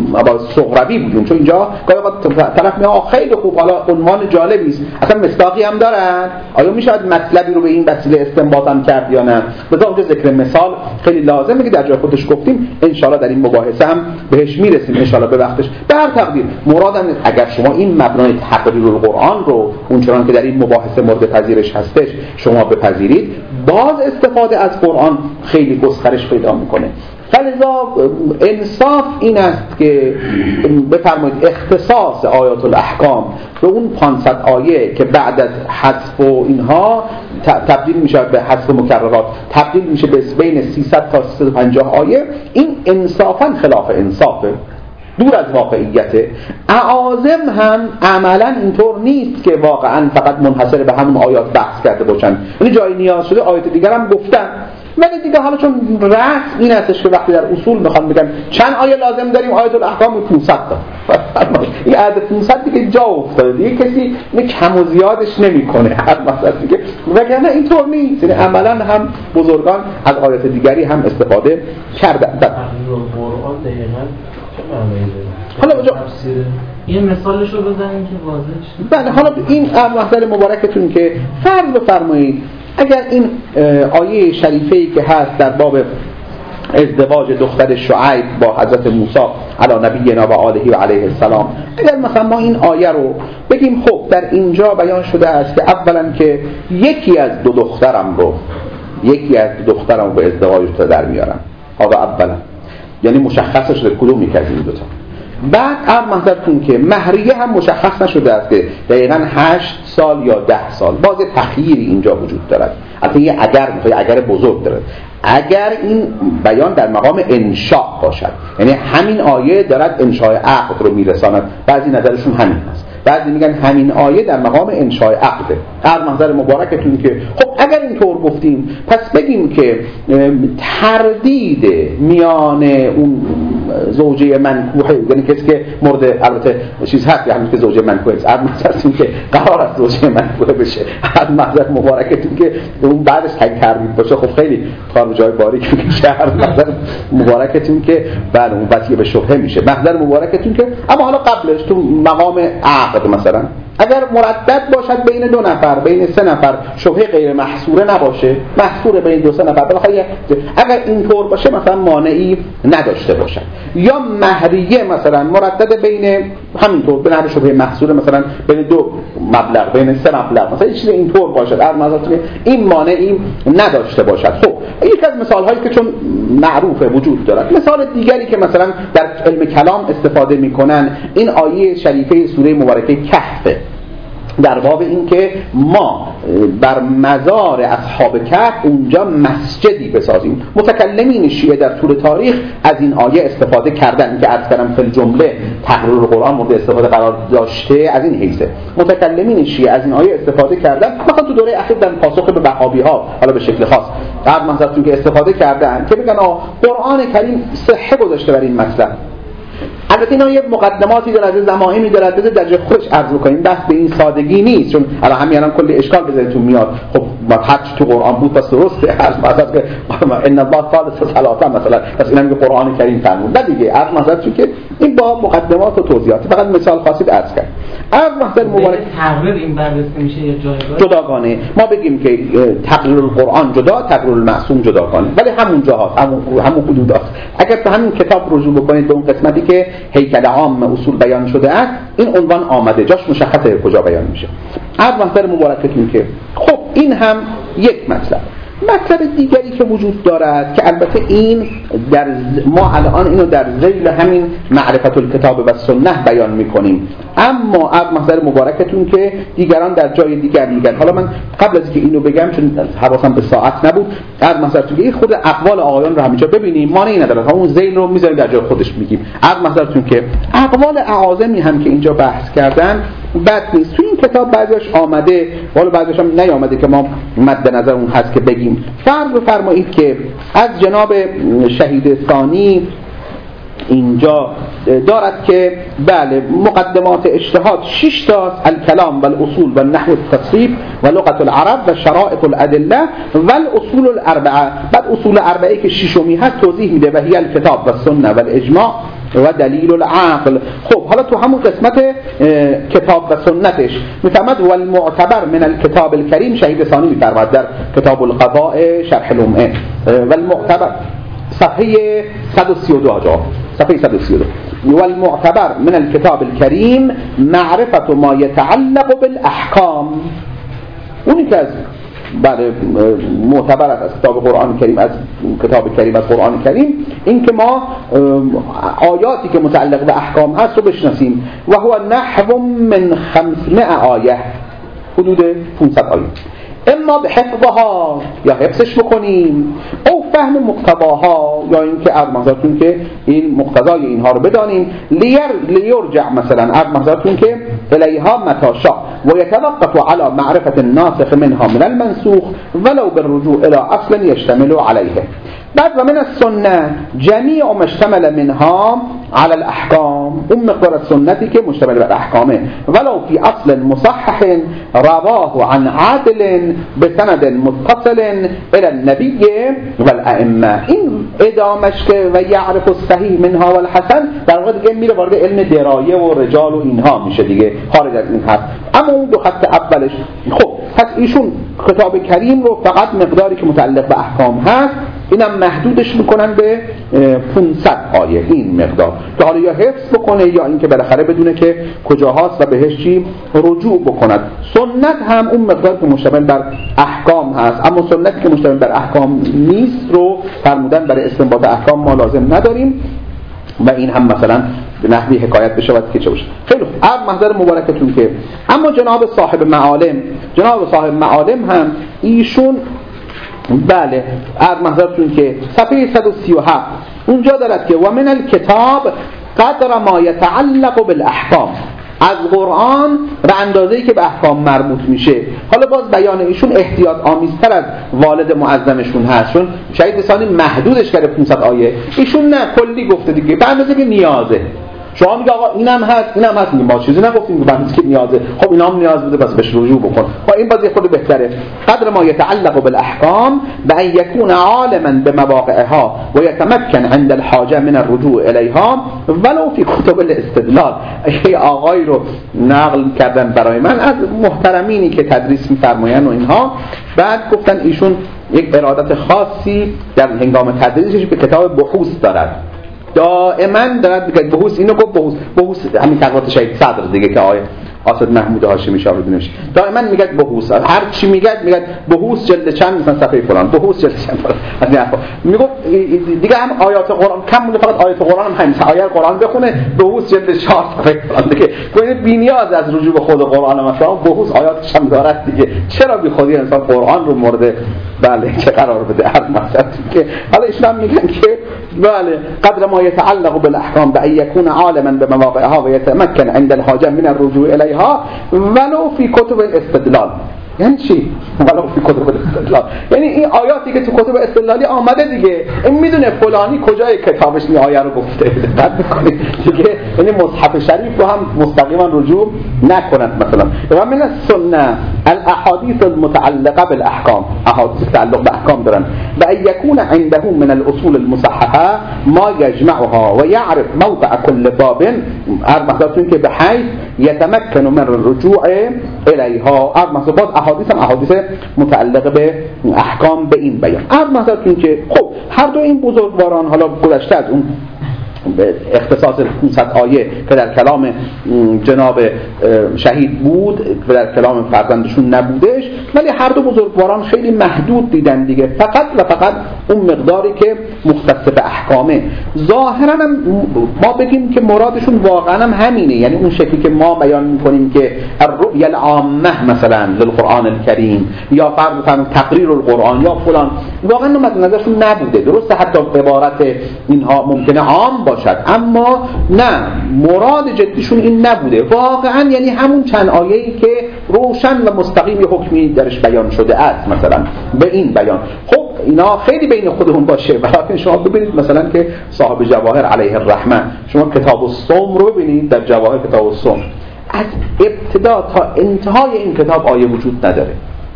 صغروی بودیم، چون اینجا گاهی وقت طرف میگه خیلی خوب، حالا عنوان جالبی است، اصلا مصداقی هم دارن، آیا میشه مطلبی رو به این وسیله استنباط هم کرد یا نه؟ بذار اونجا ذکر مثال خیلی لازمه که در جای خودش گفتیم، ان شاءالله در این مباحثه هم بهش میرسیم ان شاءالله به وقتش. به هر تقدیر مرادم اگر شما این مبنای تقریر القرآن رو اونچنان که در این مباحثه مورد پذیرش هستش شما بپذیرید، باز استفاده از قرآن خیلی گسترش پیدا میکنه. فلذا انصاف این است که بفرمایید اختصاص آیات الاحکام به اون پانصد آیه که بعد از حذف و اینها تبدیل میشه به حذف مکررات، تبدیل میشه به بین سیصد تا سیصد و پنجاه آیه، این انصافا خلاف انصافه، دور از واقعیته. اعاظم هم عملا اینطور نیست که واقعا فقط منحصر به همون آیات بحث کرده باشن، یعنی جای نیاز شده آیات دیگر هم گفتن، ولی دیگه حالا چون رسم این هستش که وقتی در اصول میخوان بگن چند آیه لازم داریم، آیات الاحکام پانصد تا، این عدد پانصد دیگه جا افتاده، دیگه کسی اینو کم و زیادش نمیکنه هر مثلا دیگه، وگرنه اینطور نیست. یعنی عملا هم بزرگان از آیات دیگری هم استفاده کردن. قرآن دقیقاً چه معنی داره؟ حالا اونجا یه مثالش رو بزنیم که واضح شه. بله، حالا این محضر مبارکتون که فرض بفرمایید اگر این آیه شریفه‌ای که هست در باب ازدواج دختر شعیب با حضرت موسی علی نبینا و آله و علیه السلام، اگر مثلا ما این آیه رو بگیم خب در اینجا بیان شده است که اولا که یکی از دو دخترم رو یکی از دو دخترم رو به ازدواج در میارم، آقا اولا یعنی مشخص شده کدومی که از این دوتا. بعد هم محضرتون که مهریه هم مشخص نشده است که دقیقاً هشت سال یا ده سال، باز تخییری اینجا وجود دارد. البته یه اگر میخوای اگر بزرگ دارد، اگر این بیان در مقام انشاء باشد، یعنی همین آیه دارد انشاء عقد رو میرساند، بعضی نظرشون همین هست، بعضی میگن همین آیه در مقام انشاء عقده. هر منظر مبارکتون که خب اگر اینطور گفتیم پس بگیم که تردید میان اون زوجه منکوحه، یعنی کسی که مورد البته چیز هست یعنی که زوجه منکوحه است، از مثلا که قرار است زوجه منکوحه بشه، از محضر مبارکتون که اون بعدش تک تربیت باشه، خب خیلی کار جای باریکی میشه. از محضر مبارکتون که بعد اون وصیه به شبهه میشه، محضر مبارکتون که اما حالا قبلش تو مقام عقد مثلا اگر مردد باشد بین دو نفر، بین سه نفر، شبهه غیر محصوره نباشه، محصوره بین دو سه نفر، بالاخره اگر اینطور باشه مثلا مانعی نداشته باشد. یا مهریه مثلا مردد بین همینطور به نحو شبهه محصوره مثلا بین دو مبلغ، بین سه مبلغ، مثلا چیز اینطور باشد، از نظر که این مانعی نداشته باشد. خب یکی از مثال هایی که چون معروفه وجود دارد. مثال دیگری که مثلا در علم کلام استفاده میکنن این آیه شریفه سوره مبارکه کهف، در باب این که ما بر مزار اصحاب کهف اونجا مسجدی بسازیم. متکلمین شیعه در طول تاریخ از این آیه استفاده کردن که عرض کردم فی جمله تقریر قرآن مورد استفاده قرار داشته. از این حیثه متکلمین شیعه از این آیه استفاده کردن، مثلا تو دوره اخیر در پاسخ به وهابی ها حالا به شکل خاص در منظورتون که استفاده کردن که بگن آه قرآن کریم صحه گذاشته بر این مطلب. البته اینا یه مقدماتی داره، زمائمی داره، بذار در جای خودش عرض بکنیم. بحث به این سادگی نیست، چون الان همین الان کلی اشکال بذارتون میاد. خب مطلب تو قرآن بود پس درسته، هر مثلا که ان الله ثالث ثلاثه مثلا پس اینا میگه قرآن کریم فرمود. نه دیگه از مثلا چون که این با مقدمات و توضیحات فقط مثال خاصی عرض کرد. از مثلا مبارک تقریر این بررسی میشه یه جایگاه جداگانه. ما بگیم که تقریر القرآن جدا، تقریر المعصوم جداگانه، ولی همون جاهاست، همون همون حدوداست. اگر تو همین کتاب رجوع بکنید به اون قسمتی که هیکل عام اصول بیان شده است، این عنوان آمده، جاش مشخصه کجا بیان میشه. از منظر مبارکتون که خب این هم یک مطلب. مطلب دیگری که وجود دارد که البته این در ما الان اینو در ذیل همین معرفت الکتاب و سنت بیان میکنیم، اما از محضر مبارکتون که دیگران در جای دیگر میگن. حالا من قبل از که اینو بگم چون حواسم به ساعت نبود، از محضرتون که خود اقوال آقایان رو همینجا ببینیم، مانعی نداره، همون ذیل رو میذاریم در جای خودش میگیم. از محضرتون که اقوال اعاظمی هم که اینجا بحث کردن بد نیست. تو این کتاب بعضیش آمده، ولی بعضیش هم نیامده که ما مد نظر اون هست که بگیم. فرض بفرمایید که از جناب شهید ثانی اینجا دارد که بله مقدمات اجتهاد شش تا، الکلام و الاصول و نحو التصریف و لغت العرب و شرائط الادله و الاصول الاربعه. بعد اصول اربعه که ششمی هست توضیح میده و هی الکتاب و سنت و الاجماع و دلیل العقل. خب حالا تو همون قسمت کتاب و سنتش میفرماد و المعتبر من الكتاب الكریم، شهید ثانی میفرماد در کتاب القضاء شرح الامه و المعتبر صفحه صد و سی و دو آجا صفحه صد و سی و دو و المعتبر من الكتاب الكریم معرفت ما يتعلق بالاحکام. اونی که از بله معتبر است از کتاب قرآن کریم، از کتاب کریم، از قرآن کریم، این که ما آیاتی که متعلق به احکام هست رو بشناسیم. و هو نحو من خمسمائة آیه، حدود پانصد آیه، اما به حفظها یا حفظش بکنیم او فهم مقتضاها، یا اینکه از منظورتون که این مقتضای اینها رو بدانیم. لیر لیرجع مثلا از منظورتون که الیها متاشا و یتوقف علی معرفت الناسخ منها من المنسوخ ولو بالرجوع الى اصل یشتمل علیه. بعد و من السنه جمیع مشتمل منها على الاحکام، اون مقدار سنتی که مشتمل بر احکامه، ولو فی اصل مصحح رواه عن عادل بسند متصل الى النبی والائمه. این ادامش که و یعرف الصحیح منها والحسن در واقع دیگه میره وارد علم درایه و رجال و اینها میشه دیگه، خارج از این هست. اما اون دو خط اولش خب پس ایشون کتاب کریم رو فقط مقداری که متعلق به احکام هست اینم محدودش میکنن به پانصد آیه، این مقدار که حالا یا حفظ بکنه یا اینکه بالاخره بدونه که کجاهاست و بهش چی رجوع بکند. سنت هم اون مقدار که مشتمل بر احکام هست، اما سنتی که مشتمل بر احکام نیست رو فرمودن برای استنباط احکام ما لازم نداریم و این هم مثلا به نحوی حکایت بشود که چه باشه. خیلی خوب، از محضر مبارکتون که اما جناب صاحب معالم، جناب صاحب معالم هم ایشون بله از محضرتون که صفحه صد و سی و هفت اونجا دارد که و من الکتاب قدر ما یتعلق بالاحکام، از قرآن به اندازه‌ای که به احکام مربوط میشه. حالا باز بیان ایشون احتیاط آمیزتر از والد معظمشون هست، چون شهید لسانی محدودش کرده پانصد آیه، ایشون نه کلی گفته دیگه به اندازه که نیازه. شما میگه آقا اینم هست اینم هست، ما چیزی نگفتیم که بنده که نیازه، خب اینا هم نیاز بوده پس بهش رجوع بکن. با این بازی خود بهتره. قدر ما یتعلق بالاحکام بان یکون عالما بمواقعها و یتمکن عند الحاجه من الرجوع الیها ولو فی کتب الاستدلال. یه آقای رو نقل کردن برای من از محترمینی که تدریس می‌فرمایند و اینها، بعد گفتن ایشون یک ارادت خاصی در هنگام تدریسش به کتاب بحوث دارد، دائما دارد میگه بحوث، اینو گفت بحوث بحوث همین تقریبات شهید صدر دیگه که آیه آسد محمود هاشمی شاه ببینیش، دائما میگه بحوث، هر چی میگه میگه بحوث جلد چند مثلا صفحه فلان، بحوث جلد چند فلان، از این حرفا میگه دیگه. هم آیات قرآن کم مونده، فقط آیات قرآن هم همین آیه قرآن بخونه بحوث جلد چهار صفحه فلان دیگه، کوی بی‌نیاز از رجوع به خود قرآن مثلا بحوث آیاتش هم دارد دیگه. چرا بی خودی انسان قرآن رو مورد بله چه قرار بده؟ هر مثلا که حالا اسلام میگن که بله قدر ما يتعلق بالاحکام بان یکون عالما بمواقعها و یتمکن عند الحاجه من الرجوع الیها ولو فی کتب الاستدلال. یعنی چی؟ ولو فی کتب الاستدلال یعنی این آیاتی که تو کتب استدلالی آمده دیگه، این میدونه فلانی کجای کتابش این آیه رو گفته، دقت میکنید دیگه. یعنی مصحف شریف رو هم مستقیما رجوع نکنند. مثلا و من السنه الاحاديث المتعلقه بالاحکام، احادیث تعلق به احکام دارن، و یکون عنده من الاصول المصححه ما یجمعها و یعرف موقع كل باب، هر مثلا که به حیث یتمکن من الرجوع الیها، هر مثلا احادیث هم احادیث متعلقه به احکام به این بیان. هر مثلا که خب هر دو این بزرگواران حالا گذشته از اون اختصاص پانصد آیه که در کلام جناب شهید بود و در کلام فرزندشون نبودش، ولی هر دو بزرگواران خیلی محدود دیدن دیگه، فقط و فقط اون مقداری که مختص به احکامه. ظاهرا هم ما بگیم که مرادشون واقعا هم همینه، یعنی اون شکلی که ما بیان میکنیم که الرؤیا العامه مثلا للقرآن الکریم یا فرض بفرمایید تقریر القرآن یا فلان، واقعا مد نظرشون نبوده. درسته حتی عبارت اینها ممکنه عام باشد، اما نه، مراد جدیشون این نبوده واقعا، یعنی همون چند آیه‌ای که روشن و مستقیم حکمی درش بیان شده است مثلا به این بیان. خب اینا خیلی بین خودمون باشه، ولی شما ببینید مثلا که صاحب جواهر علیه الرحمه، شما کتاب الصوم رو ببینید، در جواهر کتاب الصوم از ابتدا تا انتهای این کتاب آیه وجود نداره.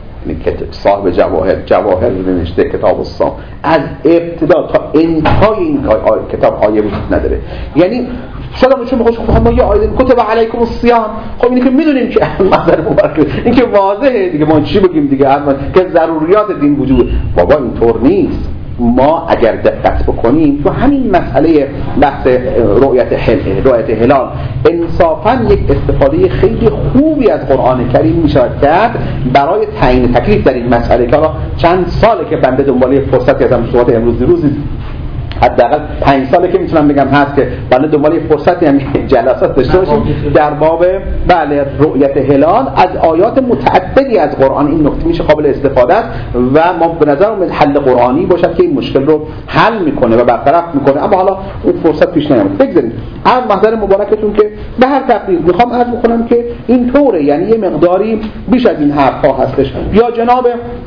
صاحب جواهر جواهر نوشته کتاب الصوم، از ابتدا تا انتهای این کتاب آیه وجود نداره. یعنی شاید ما چون بخوش خب ما یه آیه کتب علیکم الصیام، خب اینی که میدونیم که مصدر مبارک این که واضحه دیگه، ما چی بگیم دیگه که ضروریات دین وجود. بابا اینطور نیست. ما اگر دقت بکنیم تو همین مسئله بحث رؤیت هلال رؤیت هلال انصافا یک استفاده خیلی خوبی از قرآن کریم میشود کرد برای تعیین تکلیف در این مسئله که حالا چند ساله که بنده دنبال فرصتی ازم صحبت امروز روزی حداقل پنج ساله که میتونم بگم هست که بنده دنبال فرصتی هم جلسات داشته باشیم در باب بله رؤیت هلال از آیات متعددی از قرآن. این نکته میشه قابل استفاده است و ما به نظر اومد حل قرآنی باشد که این مشکل رو حل میکنه و برطرف میکنه، اما حالا اون فرصت پیش نیامد. بگذارید از محضر مبارکتون که به هر تقدیر میخوام عرض بکنم که این طوره، یعنی یه مقداری بیش از این حرفا هستش. یا جناب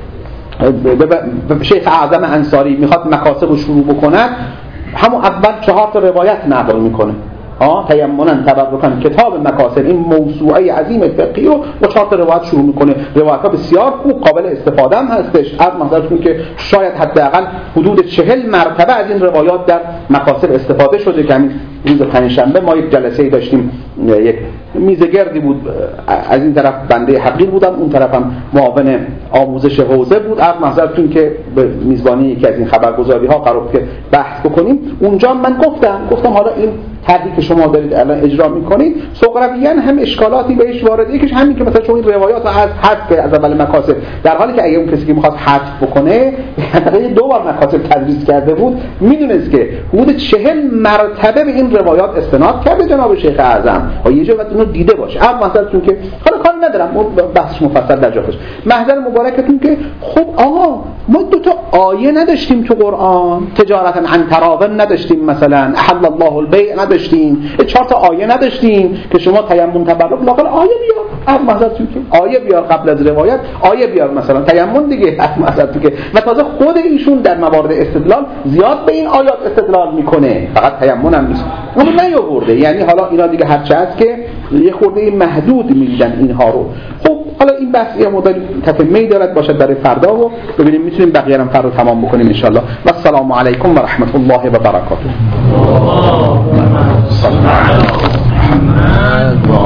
شیخ اعظم انصاری میخواد مکاسب رو شروع بکنن، همون اول چهار تا روایت نقل میکنه، ها تیمنا تبرکن کتاب مکاسب، این موسوعه عظیم فقهی رو با چهار تا روایت شروع میکنه. روایت‌ها بسیار خوب قابل استفاده هم هستش. از منظرتون که شاید حداقل حدود چهل مرتبه از این روایات در مکاسب استفاده شده که همین روز پنجشنبه ما یک جلسه‌ای داشتیم، یک میز گردی بود، از این طرف بنده حقیر بودم، اون طرف هم معاون آموزش حوزه بود. از منظرتون که به میزبانی یکی از این خبرگزاری‌ها قرار که بحث بکنیم، اونجا من گفتم گفتم حالا این طرحی که شما دارید الان اجرا می‌کنید سقراطیاً هم اشکالاتی بهش وارده، یکیش همین که مثلا چون این روایات از حذف که از اول مکاسب، در حالی که اگه اون کسی که می‌خواد حذف بکنه یعنی دو بار مکاسب تدریس کرده بود، میدونست که حدود چهل مرتبه به این روایات استناد کرده جناب شیخ اعظم و یه جا اینو دیده باشه. اما مثلا که حالا کاری ندارم، بحثش مفصل در جاش. محضر مبارکتون که خب آقا ما دو تا آیه نداشتیم تو قرآن، تجارتا عن تراض نداشتیم، مثلا احل الله البیع نداشتیم، چهار تا آیه نداشتیم که شما تیمم تبرک لااقل آیه بیار، هر مثلا تو که آیه بیار قبل از روایت، آیه بیار مثلا تیمم دیگه، هر مثلا تو که و تازه خود ایشون در موارد استدلال زیاد به این آیات استدلال میکنه، فقط تیمم هم نیست اما نیاورده. یعنی حالا اینا دیگه هر چه هست که یه خورده محدود میدن اینها رو. خب حالا این بحث یه مدل تتمه‌ای دارد باشد برای فردا و ببینیم میتونیم بقیه هم فردا تمام بکنیم ان شاء الله. و السلام علیکم و رحمت الله و برکاته.